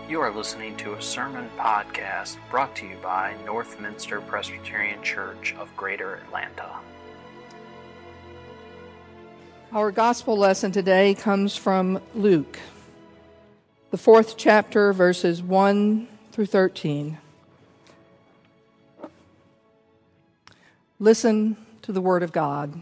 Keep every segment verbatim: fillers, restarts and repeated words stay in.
You are listening to a sermon podcast brought to you by Northminster Presbyterian Church of Greater Atlanta. Our gospel lesson today comes from Luke, the fourth chapter, verses one through thirteen. Listen to the word of God.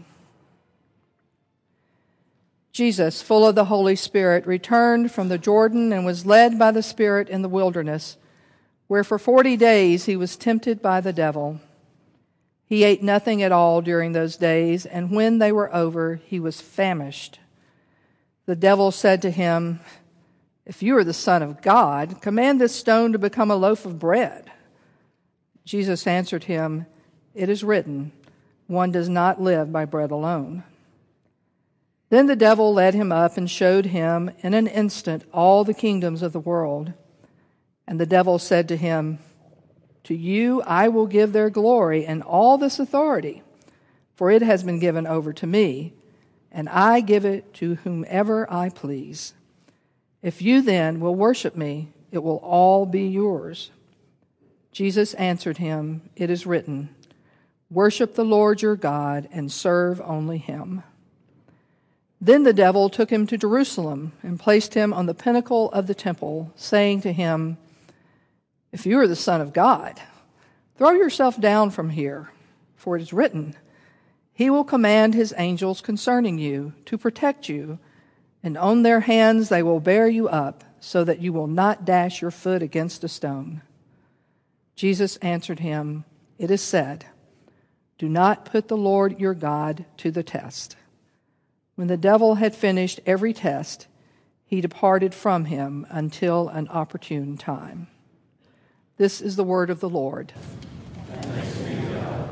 Jesus, full of the Holy Spirit, returned from the Jordan and was led by the Spirit in the wilderness, where for forty days he was tempted by the devil. He ate nothing at all during those days, and when they were over, he was famished. The devil said to him, "If you are the Son of God, command this stone to become a loaf of bread." Jesus answered him, "It is written, one does not live by bread alone." Then the devil led him up and showed him in an instant all the kingdoms of the world. And the devil said to him, "To you I will give their glory and all this authority, for it has been given over to me, and I give it to whomever I please. If you then will worship me, it will all be yours." Jesus answered him, "It is written, worship the Lord your God and serve only him." Then the devil took him to Jerusalem and placed him on the pinnacle of the temple, saying to him, "If you are the Son of God, throw yourself down from here, for it is written, he will command his angels concerning you to protect you, and on their hands they will bear you up, so that you will not dash your foot against a stone." Jesus answered him, "It is said, do not put the Lord your God to the test." When the devil had finished every test, he departed from him until an opportune time. This is the word of the Lord. Thanks be to God.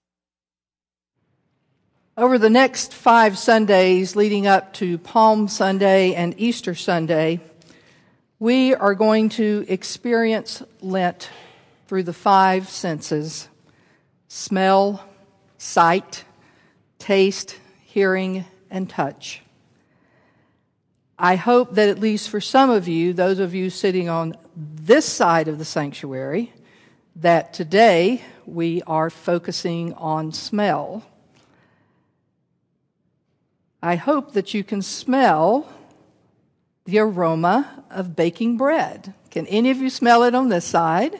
Over the next five Sundays leading up to Palm Sunday and Easter Sunday, we are going to experience Lent through the five senses: smell, sight, taste, hearing, and touch. I hope that at least for some of you, those of you sitting on this side of the sanctuary, that today we are focusing on smell. I hope that you can smell the aroma of baking bread. Can any of you smell it on this side?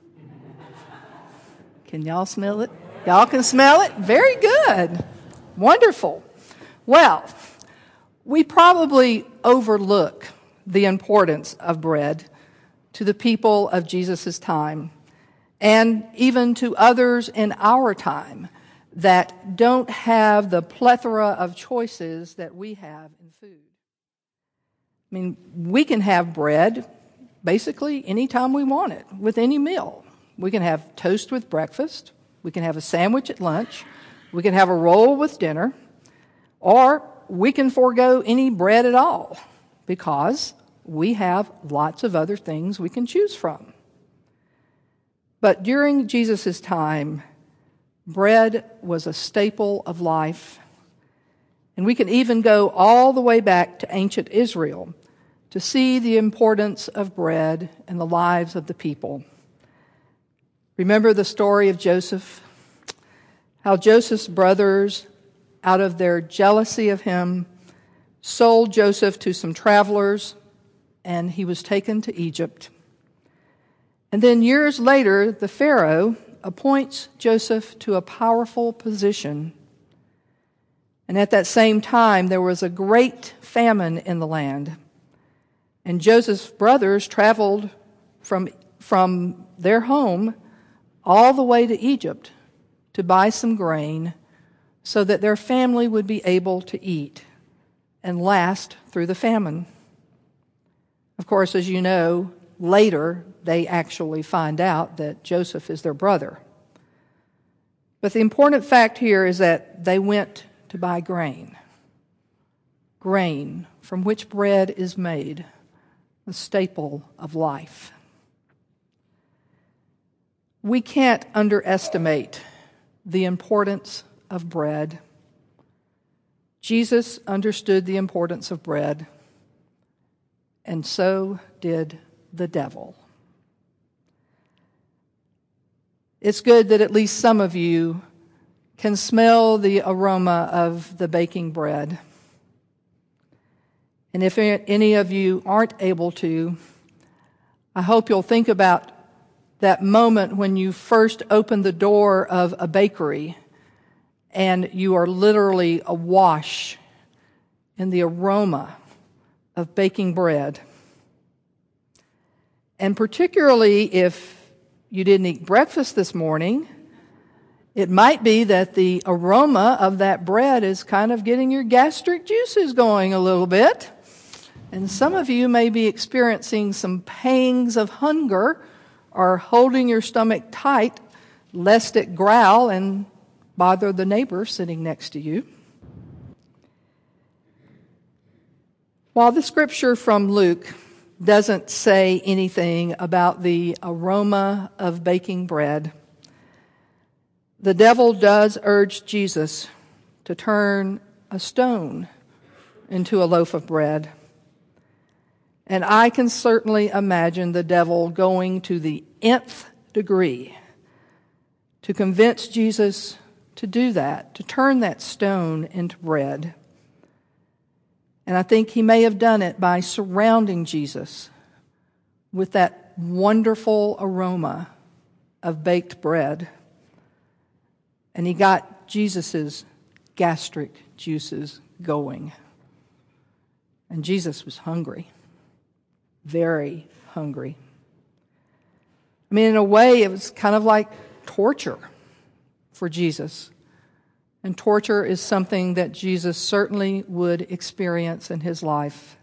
Can y'all smell it? Y'all can smell it? Very good. Wonderful. Well, we probably overlook the importance of bread to the people of Jesus' time, and even to others in our time that don't have the plethora of choices that we have in food. I mean, we can have bread basically anytime we want it, with any meal. We can have toast with breakfast, we can have a sandwich at lunch, we can have a roll with dinner, or we can forego any bread at all because we have lots of other things we can choose from. But during Jesus' time, bread was a staple of life. And we can even go all the way back to ancient Israel to see the importance of bread in the lives of the people. Remember the story of Joseph? How Joseph's brothers, out of their jealousy of him, sold Joseph to some travelers, and he was taken to Egypt. And then years later, the Pharaoh appoints Joseph to a powerful position. And at that same time, there was a great famine in the land. And Joseph's brothers traveled from, from their home all the way to Egypt to buy some grain so that their family would be able to eat and last through the famine. Of course, as you know, later they actually find out that Joseph is their brother. But the important fact here is that they went to buy grain. Grain from which bread is made, the staple of life. We can't underestimate the importance of bread. Jesus understood the importance of bread, and so did the devil. It's good that at least some of you can smell the aroma of the baking bread. And if any of you aren't able to, I hope you'll think about that moment when you first opened the door of a bakery and you are literally awash in the aroma of baking bread. And particularly if you didn't eat breakfast this morning, it might be that the aroma of that bread is kind of getting your gastric juices going a little bit. And some of you may be experiencing some pangs of hunger or holding your stomach tight lest it growl and bother the neighbor sitting next to you. While the scripture from Luke doesn't say anything about the aroma of baking bread, the devil does urge Jesus to turn a stone into a loaf of bread. And I can certainly imagine the devil going to the nth degree to convince Jesus to do that, to turn that stone into bread. And I think he may have done it by surrounding Jesus with that wonderful aroma of baked bread. And he got Jesus' gastric juices going. And Jesus was hungry. Very hungry. I mean, in a way, it was kind of like torture for Jesus. And torture is something that Jesus certainly would experience in his life.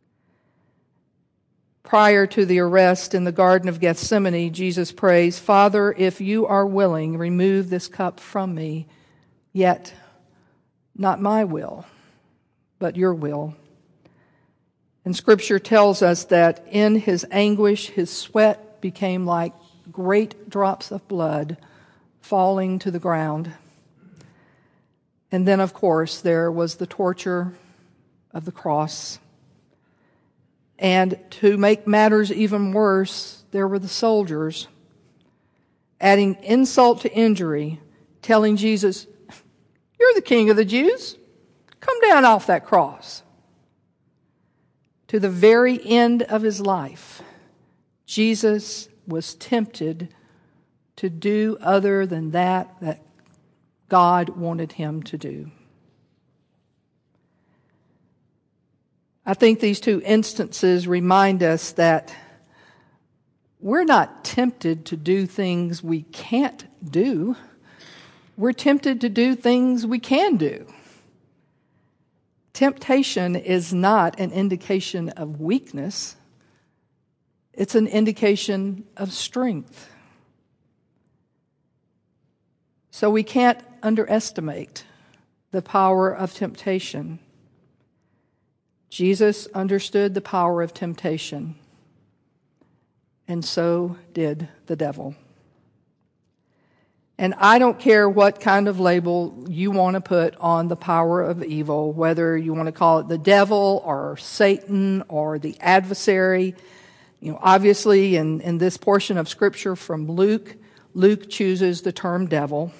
Prior to the arrest in the Garden of Gethsemane, Jesus prays, "Father, if you are willing, remove this cup from me, yet not my will, but your will." And Scripture tells us that in his anguish, his sweat became like great drops of blood falling to the ground. And then, of course, there was the torture of the cross. And to make matters even worse, there were the soldiers adding insult to injury, telling Jesus, "You're the king of the Jews. Come down off that cross." To the very end of his life, Jesus was tempted to do other than that that God wanted him to do. I think these two instances remind us that we're not tempted to do things we can't do. We're tempted to do things we can do. Temptation is not an indication of weakness. It's an indication of strength. So we can't underestimate the power of temptation. Jesus understood the power of temptation, and so did the devil. And I don't care what kind of label you want to put on the power of evil, whether you want to call it the devil or Satan or the adversary. You know, obviously in, in this portion of Scripture from Luke, Luke chooses the term devil.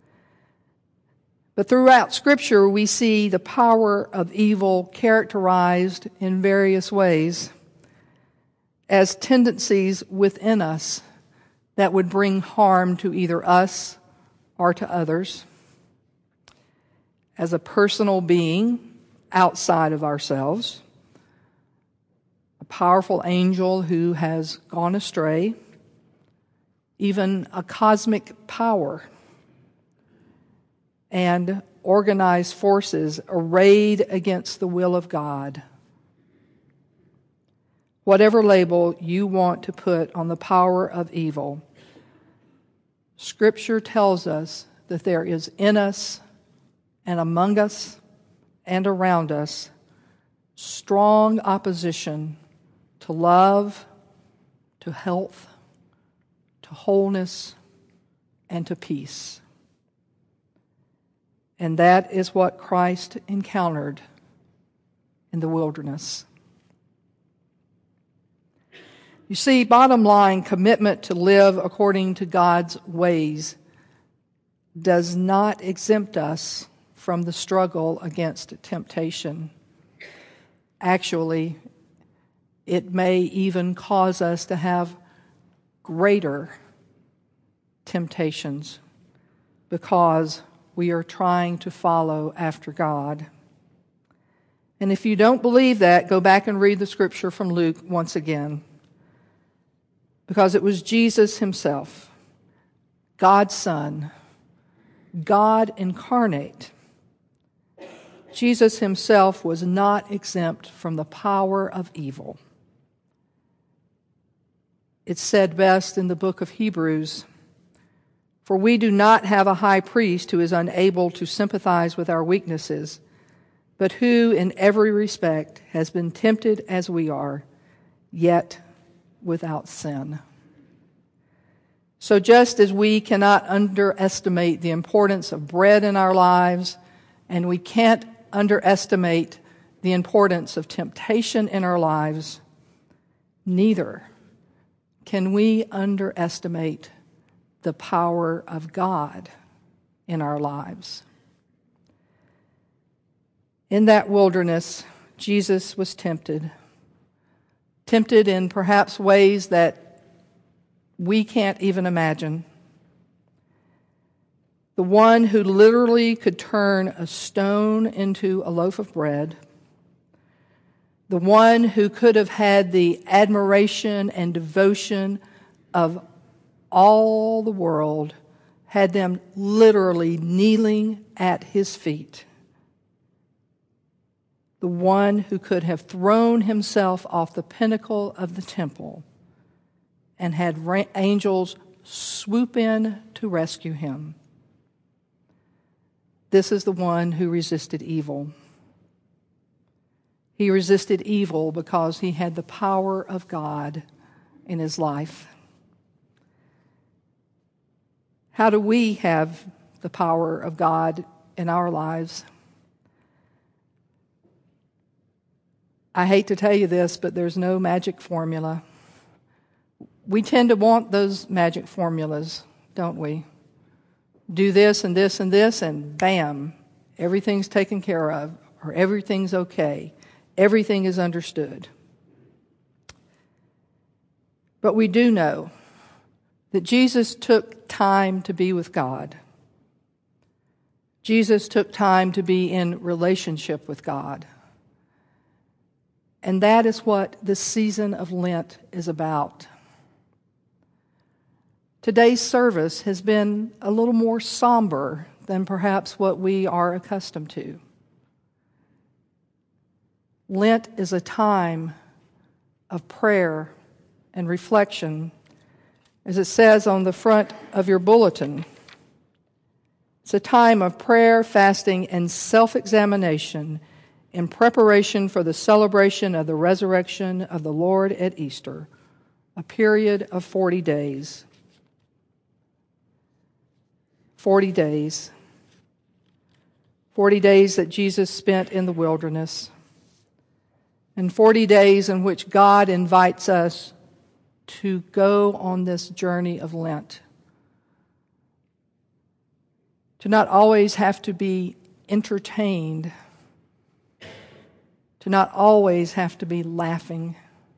But throughout Scripture, we see the power of evil characterized in various ways as tendencies within us that would bring harm to either us or to others. As a personal being outside of ourselves, a powerful angel who has gone astray, even a cosmic power, and organized forces arrayed against the will of God. Whatever label you want to put on the power of evil, Scripture tells us that there is in us and among us and around us strong opposition to love, to health, to wholeness, and to peace. And that is what Christ encountered in the wilderness. You see, bottom line, commitment to live according to God's ways does not exempt us from the struggle against temptation. Actually, it may even cause us to have greater temptations because we are trying to follow after God. And if you don't believe that, go back and read the scripture from Luke once again. Because it was Jesus himself, God's Son, God incarnate. Jesus himself was not exempt from the power of evil. It's said best in the book of Hebrews, "For we do not have a high priest who is unable to sympathize with our weaknesses, but who in every respect has been tempted as we are, yet without sin." So just as we cannot underestimate the importance of bread in our lives, and we can't underestimate the importance of temptation in our lives, neither can we underestimate the power of God in our lives. In that wilderness, Jesus was tempted, tempted in perhaps ways that we can't even imagine. The one who literally could turn a stone into a loaf of bread, the one who could have had the admiration and devotion of all the world, had them literally kneeling at his feet. The one who could have thrown himself off the pinnacle of the temple and had ra- angels swoop in to rescue him. This is the one who resisted evil. He resisted evil because he had the power of God in his life. How do we have the power of God in our lives? I hate to tell you this, but there's no magic formula. We tend to want those magic formulas, don't we? Do this and this and this, and bam, everything's taken care of, or everything's okay. Everything is understood. But we do know that Jesus took time to be with God. Jesus took time to be in relationship with God. And that is what this season of Lent is about. Today's service has been a little more somber than perhaps what we are accustomed to. Lent is a time of prayer and reflection, as it says on the front of your bulletin. It's a time of prayer, fasting, and self-examination in preparation for the celebration of the resurrection of the Lord at Easter, a period of forty days. Forty days. Forty days that Jesus spent in the wilderness. And forty days in which God invites us to go on this journey of Lent. To not always have to be entertained. To not always have to be laughing.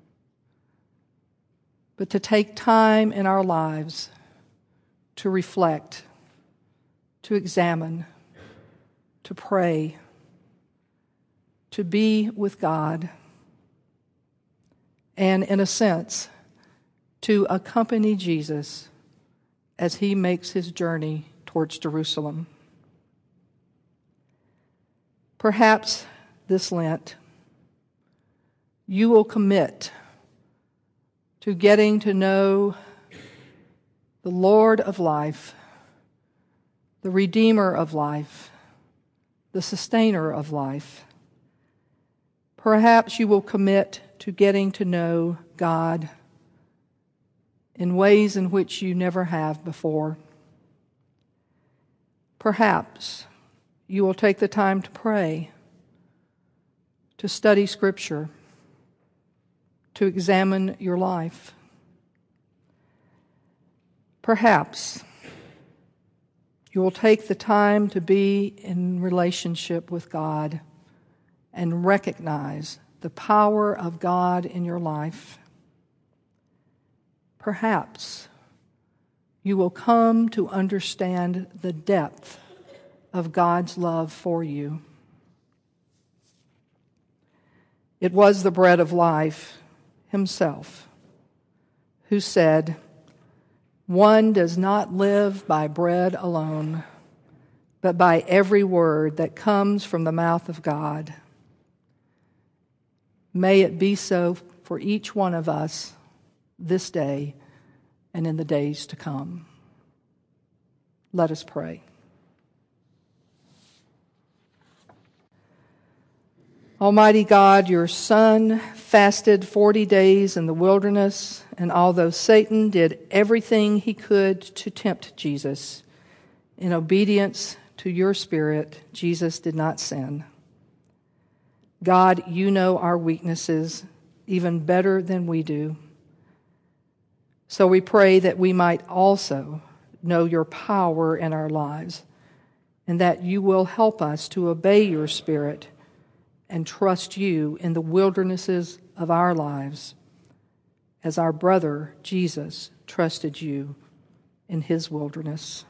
But to take time in our lives to reflect, to examine, to pray, to be with God, and in a sense, to accompany Jesus as he makes his journey towards Jerusalem. Perhaps this Lent, you will commit to getting to know the Lord of life, the Redeemer of life, the Sustainer of life. Perhaps you will commit to getting to know God in ways in which you never have before. Perhaps you will take the time to pray, to study Scripture, to examine your life. Perhaps you will take the time to be in relationship with God and recognize the power of God in your life. Perhaps you will come to understand the depth of God's love for you. It was the bread of life himself who said, "One does not live by bread alone, but by every word that comes from the mouth of God." May it be so for each one of us this day and in the days to come. Let us pray. Almighty God, your Son fasted forty days in the wilderness, and although Satan did everything he could to tempt Jesus, in obedience to your Spirit, Jesus did not sin. God, you know our weaknesses even better than we do. So we pray that we might also know your power in our lives, and that you will help us to obey your Spirit and trust you in the wildernesses of our lives, as our brother Jesus trusted you in his wilderness.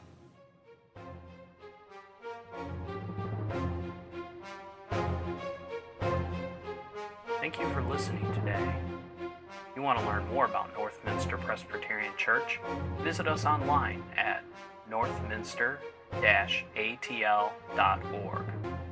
Thank you for listening today. If you want to learn more about Northminster Presbyterian Church, visit us online at northminster dash a t l dot org.